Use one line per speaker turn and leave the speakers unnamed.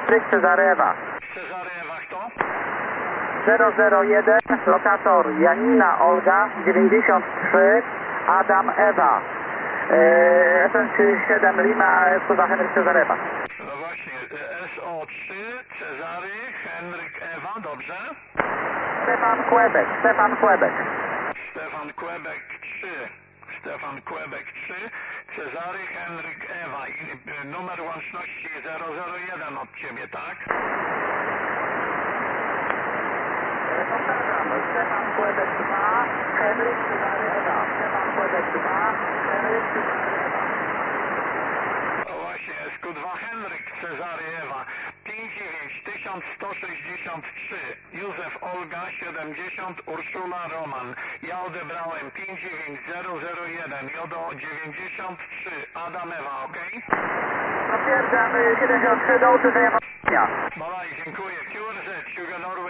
Henryk Cezarewa.
Cezarewa kto?
001, lokator Janina Olga, 93, Adam Ewa. FM37 Lima, Suwa Henryk Cezarewa.
No właśnie, SO3, Cezary, Henryk Ewa, dobrze?
Stefan Kłebek, Stefan Kłebek.
Stefan Kłebek 3. Stefan Kłebek 3, Cezary, Henryk Ewa i numer łączności 001 od Ciebie, tak?
Stefan Kłebek 2, Henryk Cezary Ewa. Stefan Kłebek 2, Henryk Cezary Ewa.
No właśnie, SQ2 Henryk Cezary Ewa 59 1163, Józef Olga 70, Urszula Roman. Ja odebrałem 59001, Jodo 93, Adam Ewa, ok?
Potwierdzam 73 do usłyszenia.
Malaj, dziękuję. QRZ, Sugar Norway